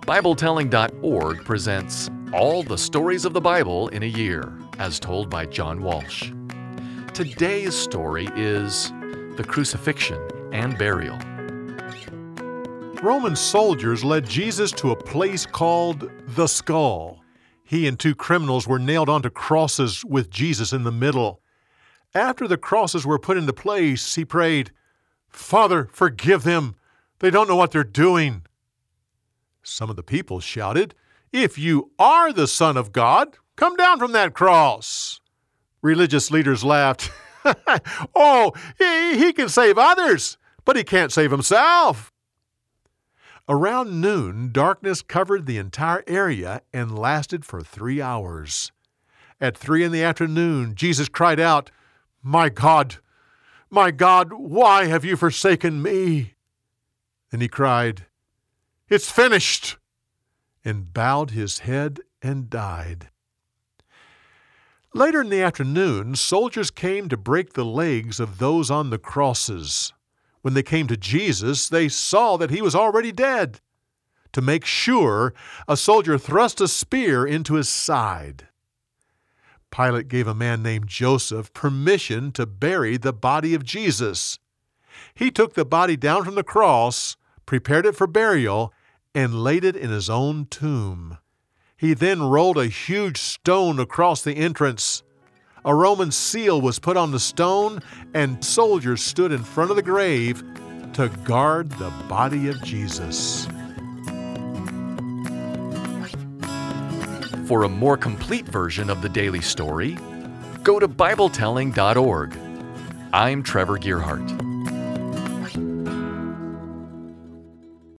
BibleTelling.org presents All the Stories of the Bible in a Year, as told by John Walsh. Today's story is the crucifixion and burial. Roman soldiers led Jesus to a place called the Skull. He and two criminals were nailed onto crosses with Jesus in the middle. After the crosses were put into place, he prayed, "Father, forgive them. They don't know what they're doing." Some of the people shouted, "If you are the Son of God, come down from that cross." Religious leaders laughed. "Oh, he can save others, but he can't save himself." Around noon, darkness covered the entire area and lasted for 3 hours. At 3 p.m, Jesus cried out, my God, why have you forsaken me?" Then he cried, "It's finished," and bowed his head and died. Later in the afternoon, soldiers came to break the legs of those on the crosses. When they came to Jesus, they saw that he was already dead. To make sure, a soldier thrust a spear into his side. Pilate gave a man named Joseph permission to bury the body of Jesus. He took the body down from the cross, prepared it for burial, and laid it in his own tomb. He then rolled a huge stone across the entrance. A Roman seal was put on the stone, and soldiers stood in front of the grave to guard the body of Jesus. For a more complete version of the daily story, go to BibleTelling.org. I'm Trevor Gearhart.